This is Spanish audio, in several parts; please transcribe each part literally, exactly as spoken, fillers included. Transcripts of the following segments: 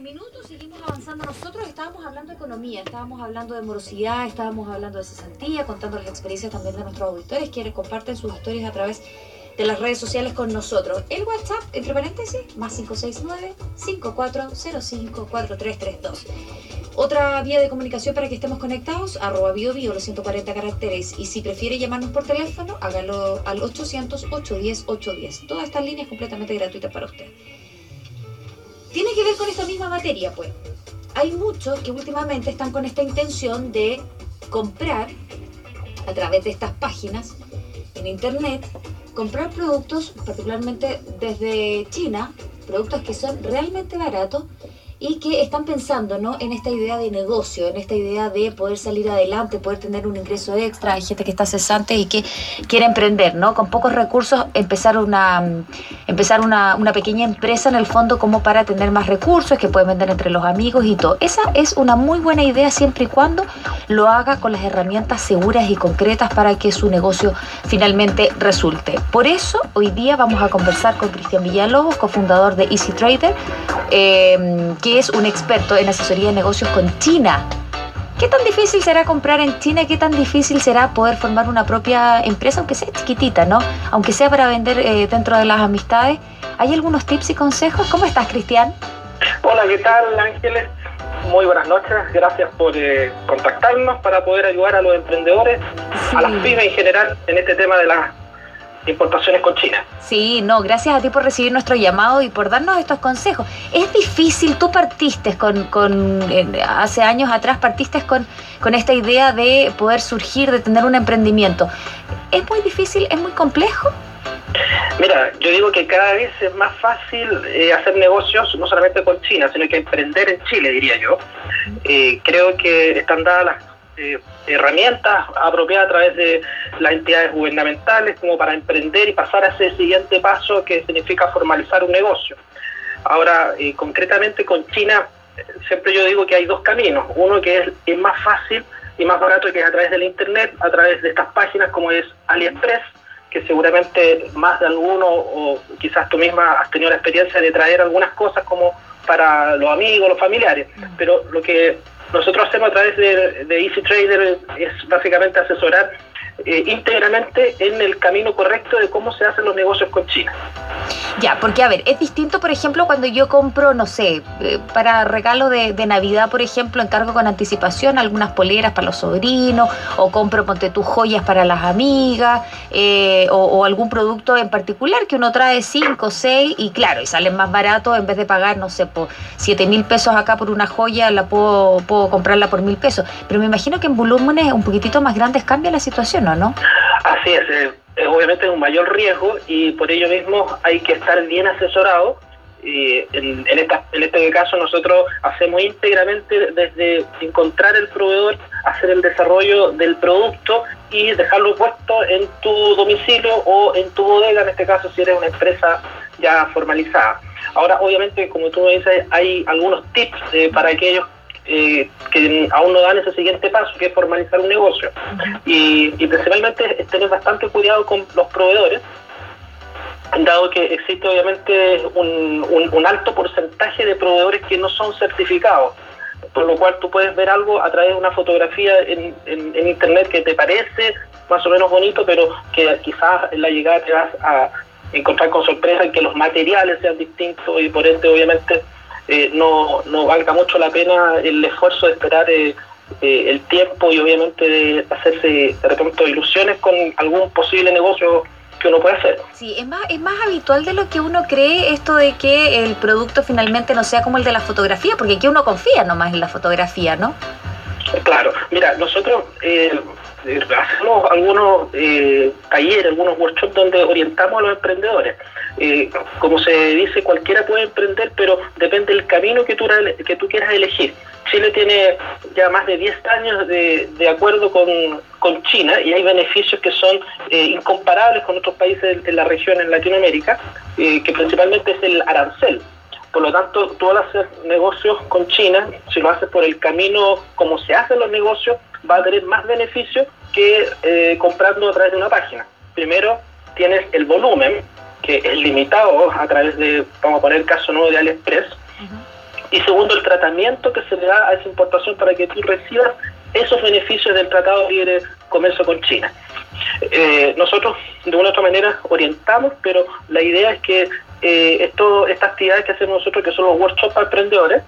minutos seguimos avanzando nosotros. Estábamos hablando de economía, estábamos hablando de morosidad, estábamos hablando de cesantía, contando las experiencias también de nuestros auditores que comparten sus historias a través de las redes sociales con nosotros. El WhatsApp, entre paréntesis, más cinco seis nueve, cinco cuatro cero cinco, cuatro tres tres dos. Otra vía de comunicación para que estemos conectados, arroba bio bio, los ciento cuarenta caracteres. Y si prefiere llamarnos por teléfono, hágalo al ochocientos, ochocientos diez, ochocientos diez. Todas estas líneas completamente gratuitas para usted. Tiene que ver con esta misma materia, pues. Hay muchos que últimamente están con esta intención de comprar a través de estas páginas en internet, comprar productos, particularmente desde China, productos que son realmente baratos y que están pensando, ¿no?, en esta idea de negocio, en esta idea de poder salir adelante, poder tener un ingreso extra. Hay gente que está cesante y que quiere emprender, ¿no? Con pocos recursos empezar una empezar una, una pequeña empresa en el fondo como para tener más recursos, que pueden vender entre los amigos y todo. Esa es una muy buena idea siempre y cuando lo haga con las herramientas seguras y concretas para que su negocio finalmente resulte. Por eso, hoy día vamos a conversar con Cristian Villalobos, cofundador de Easy Trader, eh, que es un experto en asesoría de negocios con China. ¿Qué tan difícil será comprar en China? ¿Qué tan difícil será poder formar una propia empresa, aunque sea chiquitita, ¿no? Aunque sea para vender eh, dentro de las amistades. ¿Hay algunos tips y consejos? ¿Cómo estás, Cristian? Hola, ¿qué tal, Ángeles? Muy buenas noches. Gracias por eh, contactarnos para poder ayudar a los emprendedores, sí, a las pymes en general, en este tema de las importaciones con China. Sí, no, gracias a ti por recibir nuestro llamado y por darnos estos consejos. Es difícil, tú partiste con, con eh, hace años atrás partiste con, con esta idea de poder surgir, de tener un emprendimiento. ¿Es muy difícil, es muy complejo? Mira, yo digo que cada vez es más fácil eh, hacer negocios, no solamente con China, sino que emprender en Chile, diría yo. Eh, creo que están dadas las Eh, herramientas apropiadas a través de las entidades gubernamentales como para emprender y pasar a ese siguiente paso que significa formalizar un negocio. Ahora, eh, concretamente con China, siempre yo digo que hay dos caminos. Uno que es, es más fácil y más barato, que es a través del internet, a través de estas páginas como es AliExpress, que seguramente más de alguno, o quizás tú misma has tenido la experiencia de traer algunas cosas como para los amigos, los familiares, pero lo que nosotros hacemos a través de, de Easy Trader es básicamente asesorar eh, íntegramente en el camino correcto de cómo se hacen los negocios con China. Ya, porque a ver, es distinto, por ejemplo, cuando yo compro, no sé, eh, para regalo de, de Navidad, por ejemplo, encargo con anticipación algunas poleras para los sobrinos, o compro, ponte tú, joyas para las amigas, eh, o, o algún producto en particular que uno trae cinco, seis, y claro, y salen más baratos, en vez de pagar, no sé, por siete mil pesos acá por una joya, la puedo, puedo comprarla por mil pesos. Pero me imagino que en volúmenes un poquitito más grandes cambia la situación, ¿o no? Así es, eh. Obviamente es un mayor riesgo y por ello mismo hay que estar bien asesorado. Y en, en, esta, en este caso nosotros hacemos íntegramente desde encontrar el proveedor, hacer el desarrollo del producto y dejarlo puesto en tu domicilio o en tu bodega, en este caso si eres una empresa ya formalizada. Ahora, obviamente, como tú me dices, hay algunos tips eh, para aquellos Eh, que aún no dan ese siguiente paso, que es formalizar un negocio. Y, y principalmente es tener bastante cuidado con los proveedores, dado que existe obviamente un, un, un alto porcentaje de proveedores que no son certificados, por lo cual tú puedes ver algo a través de una fotografía en, en, en internet que te parece más o menos bonito, pero que quizás en la llegada te vas a encontrar con sorpresa en que los materiales sean distintos y por ende obviamente Eh, no, no valga mucho la pena el esfuerzo de esperar eh, eh, el tiempo y obviamente de hacerse de repente ilusiones con algún posible negocio que uno puede hacer. Sí, es más, es más habitual de lo que uno cree esto de que el producto finalmente no sea como el de la fotografía, porque aquí uno confía nomás en la fotografía, ¿no? Claro, mira, nosotros eh, hacemos algunos eh, talleres, algunos workshops donde orientamos a los emprendedores. Eh, como se dice, cualquiera puede emprender, pero depende del camino que tú, que tú quieras elegir. Chile tiene ya más de diez años de, de acuerdo con, con China y hay beneficios que son eh, incomparables con otros países de la región en Latinoamérica, eh, que principalmente es el arancel. Por lo tanto, tú al hacer negocios con China, si lo haces por el camino como se hacen los negocios, va a tener más beneficios que eh, comprando a través de una página. Primero, tienes el volumen, que es limitado a través de, vamos a poner el caso nuevo de AliExpress, uh-huh. y segundo, el tratamiento que se le da a esa importación para que tú recibas esos beneficios del Tratado de Libre Comercio con China. Eh, nosotros de una u otra manera orientamos, pero la idea es que eh, esto, estas actividades que hacemos nosotros, que son los workshops para emprendedores,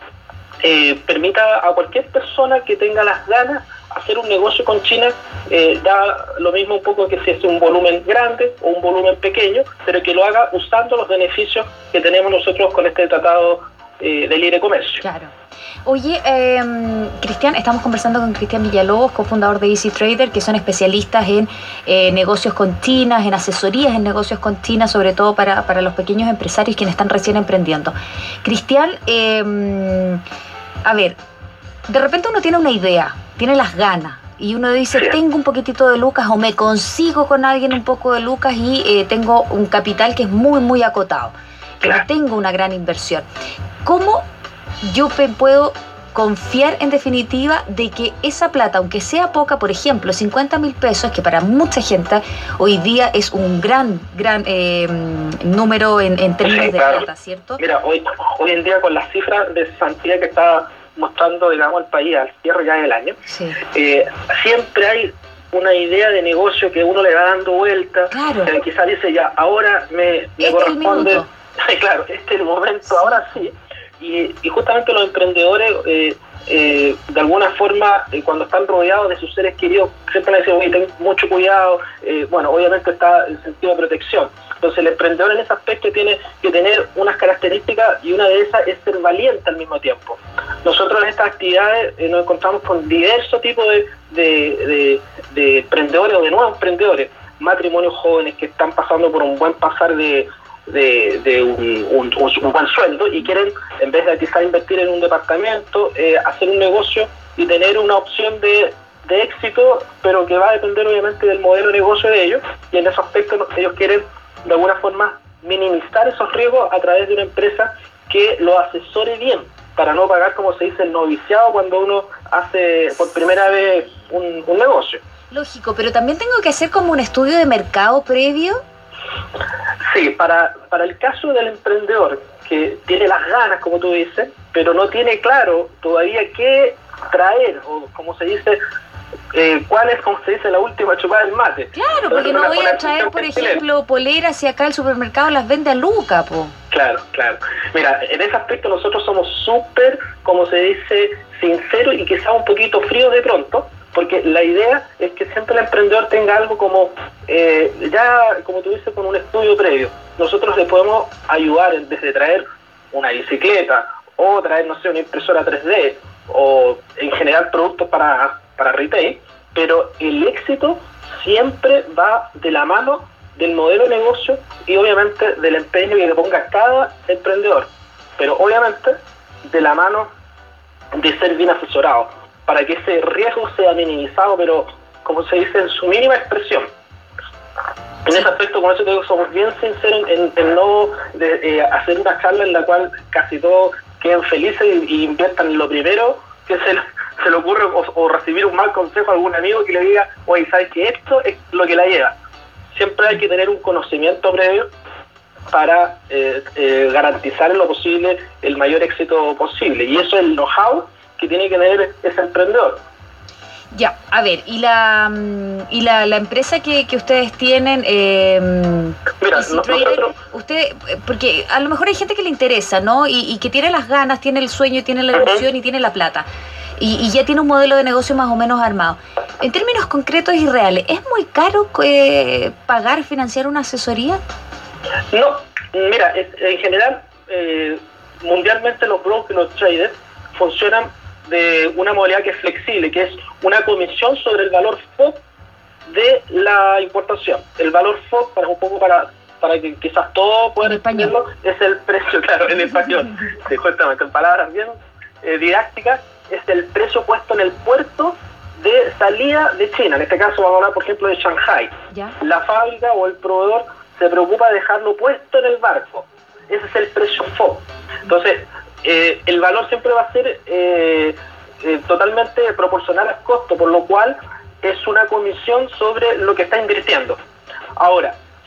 eh, permita a cualquier persona que tenga las ganas hacer un negocio con China. Eh, da lo mismo un poco que si es un volumen grande o un volumen pequeño, pero que lo haga usando los beneficios que tenemos nosotros con este tratado eh, de libre comercio. Claro. Oye, eh, Cristian, estamos conversando con Cristian Villalobos, cofundador de Easy Trader, que son especialistas en eh, negocios con China, en asesorías en negocios con China, sobre todo para, para los pequeños empresarios quienes están recién emprendiendo. Cristian, eh, a ver, de repente uno tiene una idea, tiene las ganas, y uno dice, tengo un poquitito de lucas o me consigo con alguien un poco de lucas y eh, tengo un capital que es muy, muy acotado, que no tengo una gran inversión. ¿Cómo yo puedo confiar en definitiva de que esa plata, aunque sea poca, por ejemplo, cincuenta mil pesos, que para mucha gente hoy día es un gran, gran eh, número en, en términos sí, de claro. plata, ¿cierto? Mira, hoy, hoy en día con las cifras de cesantía que está mostrando, digamos, el país al cierre ya del año, sí. eh, siempre hay una idea de negocio que uno le va dando vuelta, claro. que quizás dice ya, ahora me, me este corresponde, claro, este es el momento, sí. ahora sí. Y, y justamente los emprendedores, eh, eh, de alguna forma, eh, cuando están rodeados de sus seres queridos, siempre les dicen, oye, ten mucho cuidado. Eh, bueno, obviamente está el sentido de protección. Entonces el emprendedor en ese aspecto tiene que tener unas características, y una de esas es ser valiente al mismo tiempo. Nosotros en estas actividades eh, nos encontramos con diversos tipos de, de, de, de emprendedores o de nuevos emprendedores, matrimonios jóvenes que están pasando por un buen pasar de de, de un, un, un buen sueldo y quieren, en vez de quizá invertir en un departamento, eh, hacer un negocio y tener una opción de, de éxito, pero que va a depender obviamente del modelo de negocio de ellos, y en ese aspecto ellos quieren de alguna forma minimizar esos riesgos a través de una empresa que lo asesore bien, para no pagar, como se dice, el noviciado cuando uno hace por primera vez un, un negocio. Lógico, pero también tengo que hacer como un estudio de mercado previo. Sí, para, para el caso del emprendedor que tiene las ganas, como tú dices, pero no tiene claro todavía qué traer, o como se dice, eh, cuál es, como se dice, la última chupada del mate. Claro, porque no voy a traer, por ejemplo, poleras y acá el supermercado las vende a Luca, po. Claro, claro. Mira, en ese aspecto nosotros somos súper, como se dice, sinceros y quizá un poquito fríos de pronto, porque la idea es que siempre el emprendedor tenga algo como, eh, ya como tú dices, con un estudio previo. Nosotros le podemos ayudar desde traer una bicicleta o traer, no sé, una impresora tres D o en general productos para, para retail, pero el éxito siempre va de la mano del modelo de negocio y obviamente del empeño que le ponga cada emprendedor, pero obviamente de la mano de ser bien asesorado, para que ese riesgo sea minimizado, pero como se dice, en su mínima expresión. En ese aspecto, con eso te digo, somos bien sinceros en, en no de, eh, hacer una charla en la cual casi todos queden felices y, y inviertan lo primero que se, se le ocurre, o, o recibir un mal consejo a algún amigo que le diga, oye, ¿sabes que esto es lo que la lleva? Siempre hay que tener un conocimiento previo para eh, eh, garantizar en lo posible el mayor éxito posible. Y eso es el know-how que tiene que tener ese emprendedor. Ya, a ver, y la y la, la empresa que, que ustedes tienen, eh, Mira, Easy no, Trader, nosotros... usted, porque a lo mejor hay gente que le interesa, ¿no? Y, y que tiene las ganas, tiene el sueño, tiene la ilusión uh-huh. y tiene la plata. Y, y ya tiene un modelo de negocio más o menos armado. En términos concretos y reales, ¿es muy caro eh, pagar, financiar una asesoría? No, mira, en general, eh, mundialmente los brokers, los traders, funcionan de una modalidad que es flexible, que es una comisión sobre el valor F O B de la importación. El valor F O B, para un poco para para que quizás todos puedan entenderlo, es el precio, claro, en español, sí, justamente, en palabras bien eh, didácticas, es el precio puesto en el puerto de salida de China. En este caso vamos a hablar, por ejemplo, de Shanghai. ¿Ya? La fábrica o el proveedor se preocupa de dejarlo puesto en el barco. Ese es el precio F O B. Entonces, Eh, el valor siempre va a ser eh, eh, totalmente proporcional al costo, por lo cual es una comisión sobre lo que está invirtiendo. Ahora,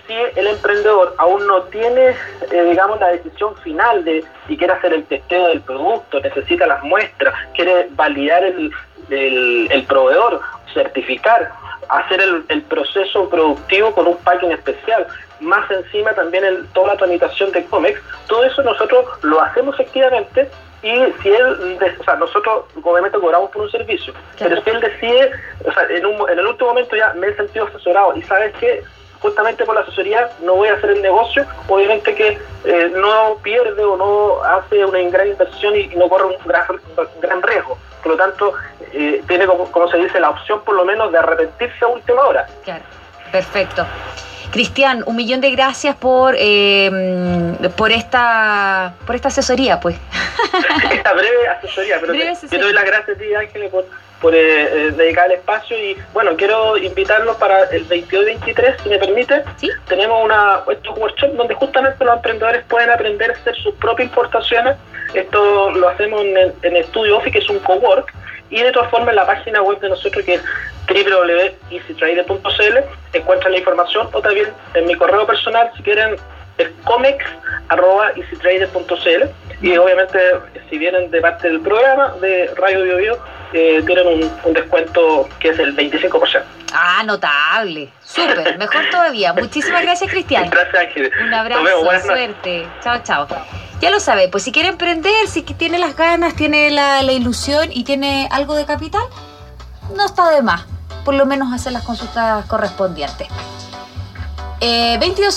si el emprendedor aún no tiene, eh, digamos, la decisión final de si quiere hacer el testeo del producto, necesita las muestras, quiere validar el, el, el proveedor, certificar, hacer el, el proceso productivo con un packing especial, más encima también el, toda la tramitación de COMEX, todo eso nosotros lo hacemos efectivamente. Y si él, o sea, nosotros obviamente cobramos por un servicio, claro, pero si él decide, o sea, en, un, en el último momento ya me he sentido asesorado y sabes que justamente por la asesoría no voy a hacer el negocio, obviamente que eh, no pierde o no hace una gran inversión y, y no corre un gran, un gran riesgo. Por lo tanto, eh, tiene, como, como se dice, la opción por lo menos de arrepentirse a última hora. Claro, perfecto. Cristian, un millón de gracias por eh, por esta por esta asesoría, pues. Esta breve asesoría, pero breve te, asesoría. te doy las gracias a ti, Ángeles, por, por eh, dedicar el espacio y, bueno, quiero invitarlos para el veintidós y veintitrés, si me permite. ¿Sí? Tenemos una estos workshops donde justamente los emprendedores pueden aprender a hacer sus propias importaciones. Esto lo hacemos en el, en el Estudio Office, que es un cowork, y de todas formas en la página web de nosotros, que es doble u doble u doble u punto easy trader punto c l, encuentran la información, o también en mi correo personal, si quieren, es comex arroba easy trader punto c l, y obviamente si vienen de parte del programa de Radio Bio Bio, eh, tienen un, un descuento que es el veinticinco por ciento. Ah, notable, súper, mejor todavía. Muchísimas gracias, Cristian. Gracias, Ángeles. Un abrazo, suerte. Chao, chao. Ya lo sabe, pues si quiere emprender, si tiene las ganas, tiene la, la ilusión y tiene algo de capital, no está de más, por lo menos hacer las consultas correspondientes. Eh, veintidós